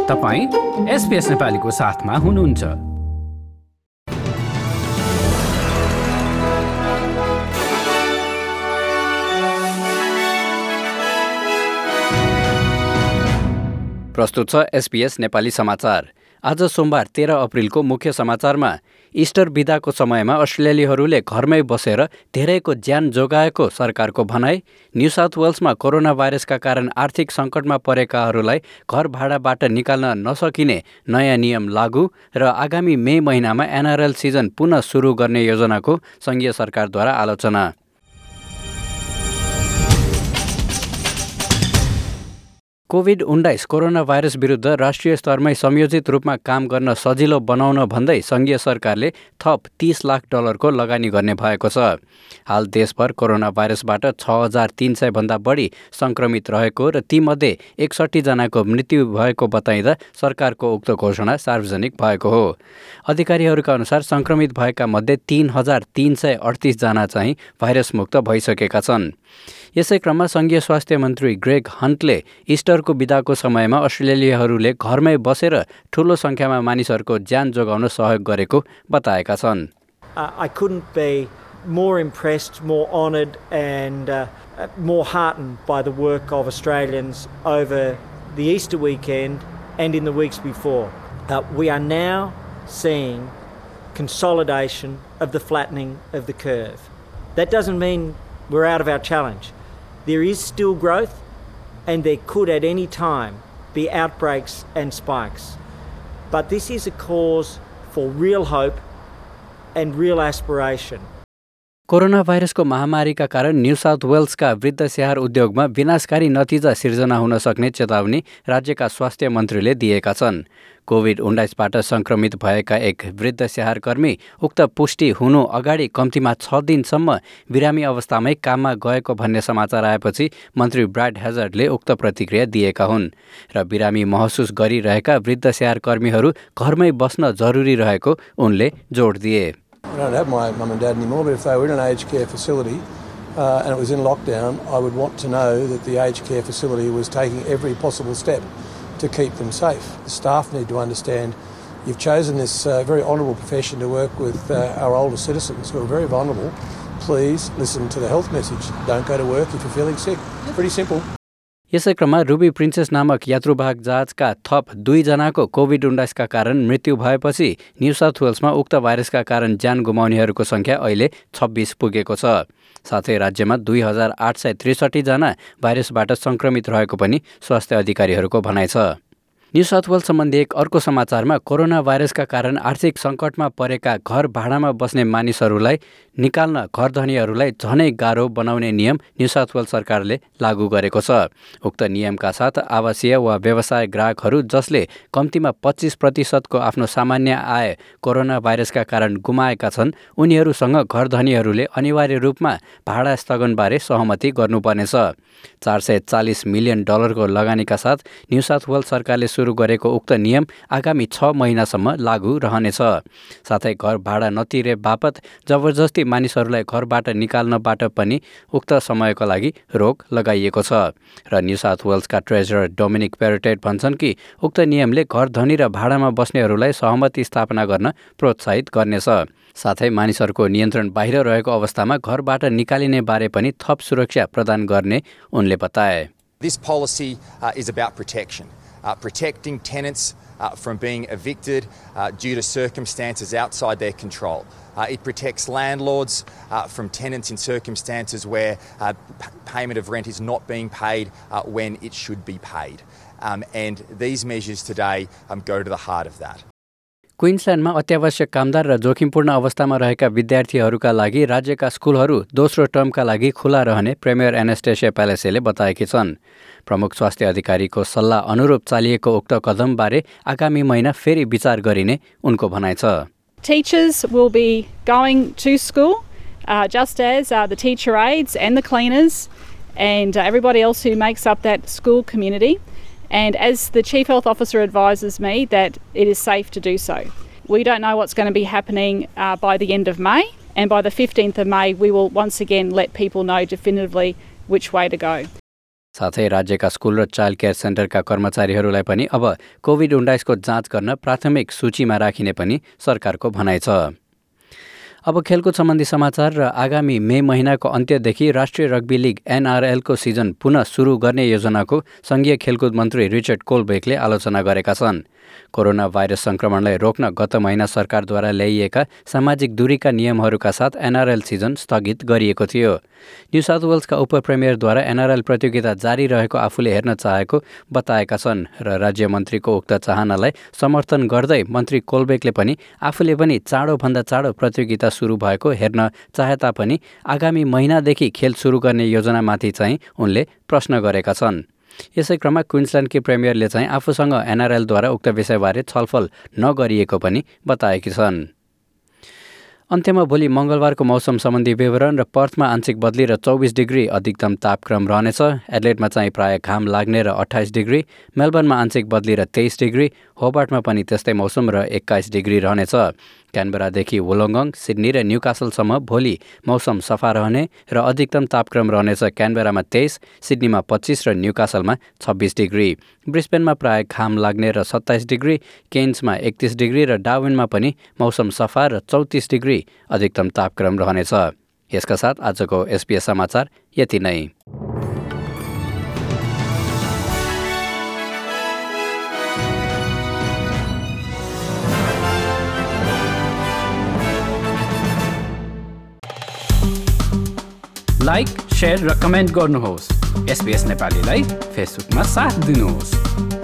तपाईं SBS नेपालीको साथमा हुनुहुन्छ। प्रस्तुत छ SBS नेपाली समाचार। आज सोमबार 13 अप्रिलको मुख्य समाचारमा इस्टर बिदाको समयमा अस्ट्रेलियालीहरूले घरमै बसेर धेरैको ज्यान जोगाएको सरकारको भनाई, न्यू साउथ वेल्समा कोरोना भाइरसका कारण आर्थिक सङ्कटमा परेकाहरूलाई घर भाडाबाट निकाल्न नसकिने नयाँ नियम लागू र आगामी मे महिनामा NRL सिजन पुनः सुरु गर्ने योजनाको सङ्घीय सरकारद्वारा आलोचना। कोभिड-19 कोरोना भाइरस विरुद्ध राष्ट्रिय स्तरमै संयोजित रूपमा काम गर्न सजिलो बनाउन भन्दै सङ्घीय सरकारले थप $30 लाख को लगानी गर्ने भएको छ। हाल देशभर कोरोना भाइरसबाट 6,300 भन्दा बढी सङ्क्रमित रहेको र तीमध्ये 61 जनाको मृत्यु भएको बताइँदा सरकारको उक्त घोषणा सार्वजनिक भएको हो। अधिकारीहरूका अनुसार सङ्क्रमित भएका मध्ये 3,338 जना चाहिँ भाइरस मुक्त भइसकेका छन्। यसै क्रममा सङ्घीय स्वास्थ्य मन्त्री ग्रेग हन्टले इस्टरको बिदाको समयमा अस्ट्रेलियालीहरूले घरमै बसेर ठूलो सङ्ख्यामा मानिसहरूको ज्यान जोगाउन सहयोग गरेको बताएका छन्। I couldn't be more impressed, more honoured and more heartened by the work of Australians over the Easter weekend and in the weeks before. We are now seeing consolidation of the flattening of the curve. That doesn't mean we're out of our challenge. There is still growth and there could at any time be outbreaks and spikes. But this is a cause for real hope and real aspiration. Corona भाइरसको महामारीका कारण new South वेल्सका वृद्ध स्याहार उद्योगमा विनाशकारी नतिजा सिर्जना हुन सक्ने चेतावनी राज्यका स्वास्थ्य मन्त्रीले दिएका छन्। कोभिड-19बाट सङ्क्रमित भएका एक वृद्ध स्याहार कर्मी उक्त पुष्टि हुनु अगाडि कम्तीमा 6 दिनसम्म बिरामी अवस्थामै काममा गएको भन्ने समाचार आएपछि मन्त्री ब्राड हेजर्डले उक्त प्रतिक्रिया दिएका हुन् र बिरामी महसुस गरिरहेका वृद्ध स्याहार कर्मीहरू घरमै बस्न जरुरी रहेको उनले जोड दिए। I don't have my mum and dad anymore, but if they were in an aged care facility and it was in lockdown, I would want to know that the aged care facility was taking every possible step to keep them safe. The staff need to understand you've chosen this very honourable profession to work with our older citizens who are very vulnerable. Please listen to the health message. Don't go to work if you're feeling sick. It's pretty simple. यसै क्रममा ruby princess नामक यात्रुवाहक जहाजका थप 2 जनाको कोभिड-19का कारण मृत्यु भएपछि new South वेल्समा उक्त भाइरसका कारण ज्यान गुमाउनेहरूको सङ्ख्या अहिले 26 पुगेको छ। साथै राज्यमा 2,863 जना भाइरसबाट सङ्क्रमित रहेको पनि स्वास्थ्य अधिकारीहरूको भनाइ छ। न्यू साउथ वेल्स सम्बन्धी एक अर्को समाचारमा कोरोना भाइरसका कारण आर्थिक सङ्कटमा परेका घर भाडामा बस्ने मानिसहरूलाई निकाल्न घर धनीहरूलाई झनै गाह्रो बनाउने नियम न्यू साउथ वेल्स सरकारले लागू गरेको छ। उक्त नियमका साथ आवासीय वा व्यवसाय ग्राहकहरू जसले कम्तीमा 25% को आफ्नो सामान्य आय कोरोना भाइरसका कारण गुमाएका छन् उनीहरूसँग घर धनीहरूले अनिवार्य रूपमा भाडा स्थगनबारे सहमति गर्नुपर्नेछ। $440 मिलियन को लगानीका साथ न्यू साउथ वेल्स सरकारले सुरु गरेको उक्त नियम आगामी 6 महिनासम्म लागू रहनेछ। साथै घर भाडा नतिरे बापत जबरजस्ती मानिसहरूलाई घरबाट निकाल्नबाट पनि उक्त समयको लागि रोक लगाइएको छ र न्यू साउथ वेल्सका ट्रेजरर डोमिनिक पेरोटेट भन्छन् कि उक्त नियमले घर धनी र भाडामा बस्नेहरूलाई सहमति स्थापना गर्न प्रोत्साहित गर्नेछ। साथै मानिसहरूको नियन्त्रण बाहिर रहेको अवस्थामा घरबाट निकालिने बारे पनि थप सुरक्षा प्रदान गर्ने उनले बताए। This policy is about protection. Protecting tenants from being evicted due to circumstances outside their control. It protects landlords from tenants in circumstances where payment of rent is not being paid when it should be paid. And these measures today go to the heart of that. क्विन्सल्यान्डमा अत्यावश्यक कामदार र जोखिमपूर्ण अवस्थामा रहेका विद्यार्थीहरूका लागि राज्यका स्कुलहरू दोस्रो टर्मका लागि खुला रहने प्रिमियर एनास्टेसिया प्यालेसेले बताएकी छन्। प्रमुख स्वास्थ्य अधिकारीको सल्लाह अनुरूप चालिएको उक्त कदमबारे आगामी महिना फेरि विचार गरिने उनको भनाइ छ। Teachers will be going to school just as the teacher aides and the cleaners and everybody else who makes up that school community. And as the Chief Health Officer advises me that it is safe to do so. We don't know what's going to be happening by the end of May, and by the 15th of May we will once again let people know definitively which way to go. साथै राज्यका school र child care सेन्टरका कर्मचारीहरूलाई पनि अब कोभिड-19को जाँच गर्न प्राथमिक सूचीमा राखिने पनि सरकारको भनाइ छ। अब खेलकुद सम्बन्धी समाचार र आगामी मे महिनाको अन्त्यदेखि राष्ट्रिय रग्बी लिग NRLको सिजन पुनः सुरु गर्ने योजनाको संघीय खेलकुद मन्त्री रिचर्ड कोलबेकले आलोचना गरेका छन्। कोरोना भाइरस संक्रमणलाई रोक्न गत महिना सरकारद्वारा ल्याइएका सामाजिक दूरीका नियमहरूका साथ NRL सिजन स्थगित गरिएको थियो। न्यू साउथ वेल्सका उपप्रेमियरद्वारा NRL प्रतियोगिता जारी रहेको आफूले हेर्न चाहेको बताएका छन् र राज्य मन्त्रीको उक्त चाहनालाई समर्थन गर्दै मन्त्री कोलबेकले पनि आफूले पनि चाँडोभन्दा चाँडो प्रतियोगिता सुरु भएको हेर्न चाहे तापनि आगामी महिनादेखि खेल सुरु गर्ने योजनामाथि चाहिँ उनले प्रश्न गरेका छन्। यसै क्रममा क्विन्सल्यान्डकी प्रेमियरले चाहिँ आफूसँग NRLद्वारा उक्त विषयबारे छलफल नगरिएको पनि बताएकी छन्। अन्त्यमा भोलि मङ्गलबारको मौसम सम्बन्धी विवरण र पर्थमा आंशिक बदली र 24 डिग्री अधिकतम तापक्रम रहनेछ। एडलेडमा चाहिँ प्राय घाम लाग्ने र 28 डिग्री, मेलबर्नमा आंशिक बदली र 23 डिग्री, होबार्टमा पनि त्यस्तै मौसम र 21 डिग्री रहनेछ। क्यानबेरादेखि वोलोङ्गङ, सिडनी र न्युकासलसम्म भोलि मौसम सफा रहने र अधिकतम तापक्रम रहनेछ। क्यानबेरामा 23, सिडनीमा 25 र न्युकासलमा 26 डिग्री। ब्रिस्बेनमा प्राय घाम लाग्ने र 27 डिग्री, केन्समा 31 डिग्री र डार्विनमा पनि मौसम सफा र 34 डिग्री अधिकतम तापक्रम रहनेछ। यसका साथ आजको SBS समाचार यति नै। लाइक, शेयर र कमेन्ट गर्नुहोस्। SBS नेपालीलाई फेसबुकमा साथ दिनुहोस्।